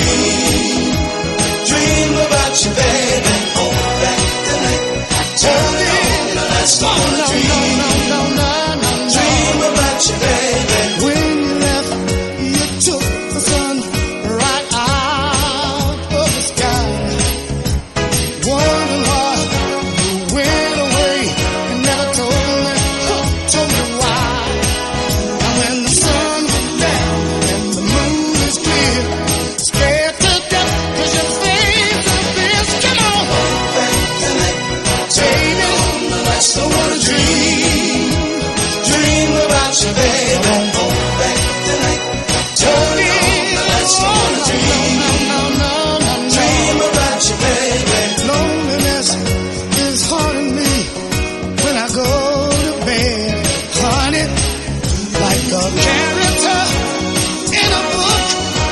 dream. Dream about you, baby. Hold back the night. Turn it on, the lights don't wanna dream. Dream about you, baby. When you left, you took the sun right out of the sky. Wondering why you went away and never told me why. And when the sun goes down and the moon is clear, scared to death 'cause your face is this. Come on, Hold back the night. Turn it on, the lights don't wanna dream. Dream about you, baby. Hold back the night. Turn it on, the lights don't wanna dream. Dream about you, baby. Loneliness is haunting me when I go to bed, honey, like a character in a book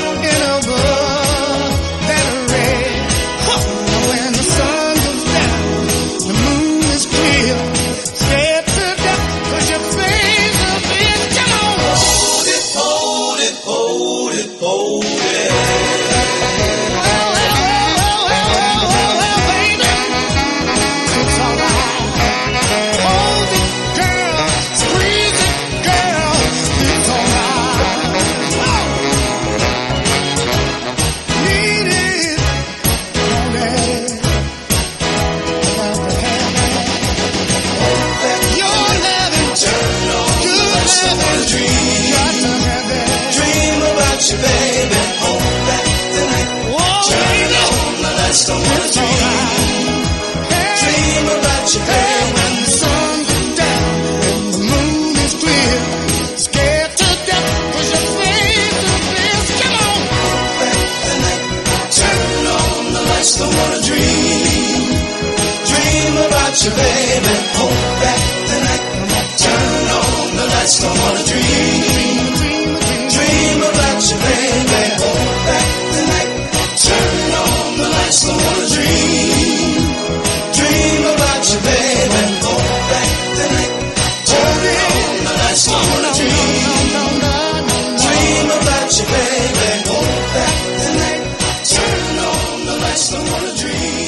that I read. When the sun goes down, the moon is clear, scared to death 'cause your face is big. Come on, Hold it, hold it, hold it, hold it. well, baby, it's alright. Hold it, girl, squeeze it, girl, it's alright. Need it, want it, got to have it. Your loving, Turn on, the good lights don't wanna loving, dream. got to have it. Dream about you, baby. Hold back the night. Whoa, Turn it baby, on, the lights don't wanna it's dream. alright. Hey. Dream about you, Hey, baby. when the sun goes down and the moon is clear, scared to death 'cause your face is this. Come on, Back the night. Turn on, the lights don't wanna dream. Dream about you, baby. Hold back the night. Turn on, the lights don't wanna dream. Dream about you, baby. Hold back the night. Turn on, the lights don't wanna dream. Dream about you, baby. Hold back the night. Turn on, the lights don't wanna dream. Dream about you, baby. Hold back the night. Turn on, the lights don't wanna dream.